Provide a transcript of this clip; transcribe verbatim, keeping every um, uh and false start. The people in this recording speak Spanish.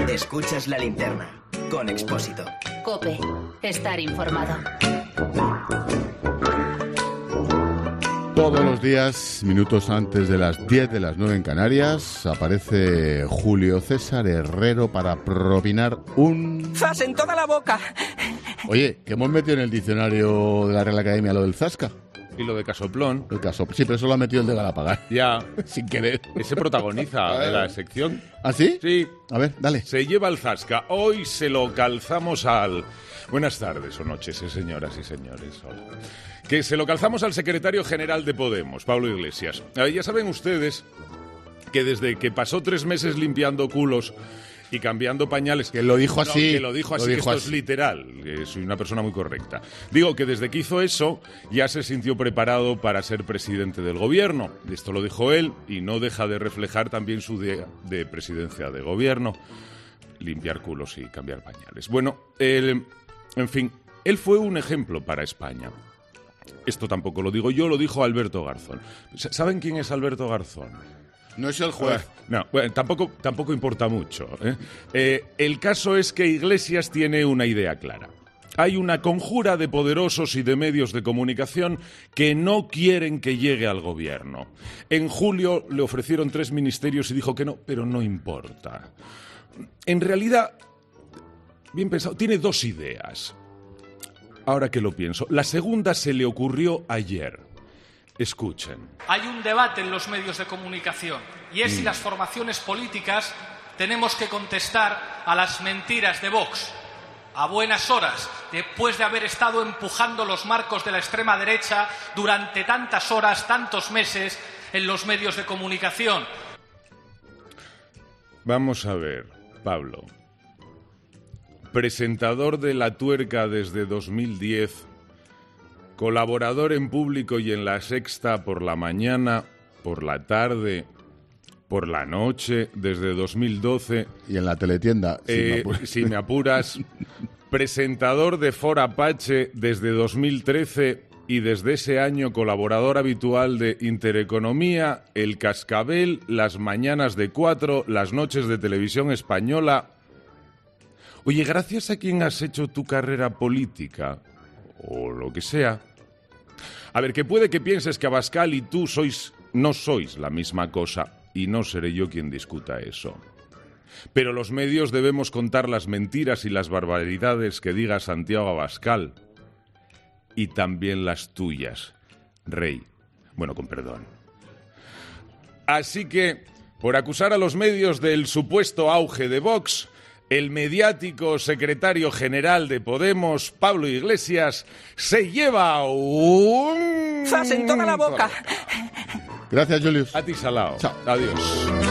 Escuchas La Linterna, con Expósito. COPE. Estar informado. Todos los días, minutos antes de las diez de las nueve en Canarias, aparece Julio César Herrero para propinar un... ¡Zas en toda la boca! Oye, que hemos metido en el diccionario de la Real Academia lo del zasca. Y lo de casoplón. El caso, sí, pero eso lo ha metido el de Galapagar. Ya. Sin querer. Ese protagoniza de la sección. ¿Ah, sí? Sí. A ver, dale. Se lleva el zasca. Hoy se lo calzamos al... Buenas tardes o noches, eh, señoras y señores. Hola. Que se lo calzamos al secretario general de Podemos, Pablo Iglesias. Eh, ya saben ustedes que desde que pasó tres meses limpiando culos y cambiando pañales... Que lo dijo así. No, que lo dijo así, lo dijo que esto así. es literal. Que soy una persona muy correcta. Digo que desde que hizo eso ya se sintió preparado para ser presidente del gobierno. Esto lo dijo él y no deja de reflejar también su idea de presidencia de gobierno. Limpiar culos y cambiar pañales. Bueno, él, en fin, él fue un ejemplo para España. Esto tampoco lo digo yo, lo dijo Alberto Garzón. ¿Saben quién es Alberto Garzón? No es el juez. No, bueno, tampoco, tampoco importa mucho. ¿eh? Eh, el caso es que Iglesias tiene una idea clara. Hay una conjura de poderosos y de medios de comunicación que no quieren que llegue al gobierno. En julio le ofrecieron tres ministerios y dijo que no, pero no importa. En realidad, bien pensado, tiene dos ideas. Ahora que lo pienso, la segunda se le ocurrió ayer. Escuchen. Hay un debate en los medios de comunicación y es Mm. si las formaciones políticas tenemos que contestar a las mentiras de Vox a buenas horas, después de haber estado empujando los marcos de la extrema derecha durante tantas horas, tantos meses en los medios de comunicación. Vamos a ver, Pablo. Presentador de La Tuerca desde dos mil diez, colaborador en Público y en La Sexta por la mañana, por la tarde, por la noche, desde dos mil doce. Y en la teletienda, si eh, me apuras. si me apuras. Presentador de For Apache desde dos mil trece y desde ese año colaborador habitual de Intereconomía, El Cascabel, Las Mañanas de Cuatro, Las Noches de Televisión Española. Oye, gracias a quién has hecho tu carrera política, o lo que sea. A ver, que puede que pienses que Abascal y tú sois, no sois la misma cosa, y no seré yo quien discuta eso. Pero los medios debemos contar las mentiras y las barbaridades que diga Santiago Abascal. Y también las tuyas, Rey. Bueno, con perdón. Así que, por acusar a los medios del supuesto auge de Vox, el mediático secretario general de Podemos, Pablo Iglesias, se lleva un... ¡Zas en toda la boca! Gracias, Julius. A ti, Salao. Chao. Adiós.